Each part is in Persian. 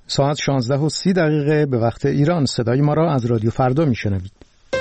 ساعت 16:30 به وقت ایران. صدای ما را از رادیو فردا میشنوید.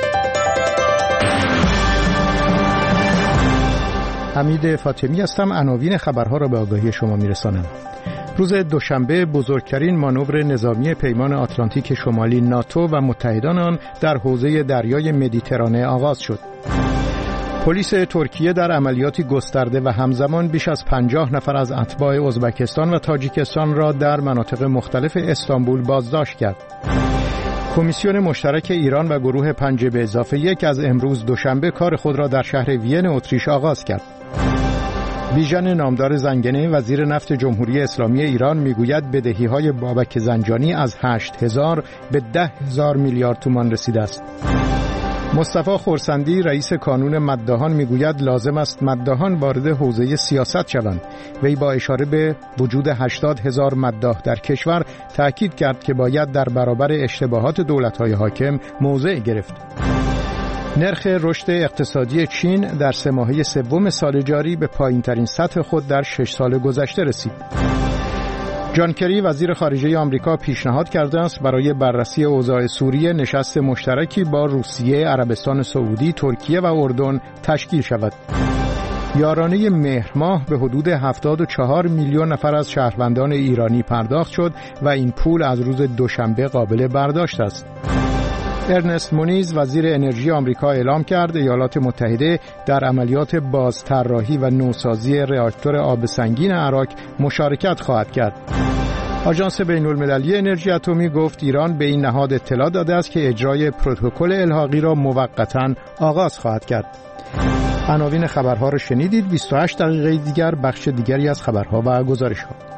حمید فاطمی هستم. عناوین خبرها را به آگاهی شما میرسانم. روز دوشنبه بزرگترین مانور نظامی پیمان آتلانتیک شمالی ناتو و متحدان آن در حوزه دریای مدیترانه آغاز شد. پلیس ترکیه در عملیاتی گسترده و همزمان بیش از 50 نفر از اتباع ازبکستان و تاجیکستان را در مناطق مختلف استانبول بازداشت کرد. کمیسیون مشترک ایران و گروه 5+1 از امروز دوشنبه کار خود را در شهر وین اتریش آغاز کرد. بیژن نامدار زنگنه وزیر نفت جمهوری اسلامی ایران میگوید بدهی‌های بابک زنجانی از 8,000 به 10,000 میلیارد تومان رسیده است. مصطفی خرسندی رئیس کانون مداحان میگوید لازم است مداحان وارد حوزه سیاست شوند. وی با اشاره به وجود 80,000 مداح در کشور تأکید کرد که باید در برابر اشتباهات دولت‌های حاکم موضع گرفت. نرخ رشد اقتصادی چین در 3 ماهه سوم سال جاری به پایین‌ترین سطح خود در 6 سال گذشته رسید. جان کری وزیر خارجه آمریکا پیشنهاد کرده است برای بررسی اوضاع سوریه نشست مشترکی با روسیه، عربستان سعودی، ترکیه و اردن تشکیل شود. یارانه مهر ماه به حدود 74 میلیون نفر از شهروندان ایرانی پرداخت شد و این پول از روز دوشنبه قابل برداشت است. ارنست مونیز وزیر انرژی آمریکا اعلام کرد ایالات متحده در عملیات بازطراحی و نوسازی راکتور آب سنگین اراک مشارکت خواهد کرد. آژانس بین‌المللی انرژی اتمی گفت ایران به این نهاد اطلاع داده است که اجرای پروتکل الحاقی را موقتاً آغاز خواهد کرد. عناوین خبرها را شنیدید. 28 دقیقه دیگر بخش دیگری از خبرها و گزارش‌ها.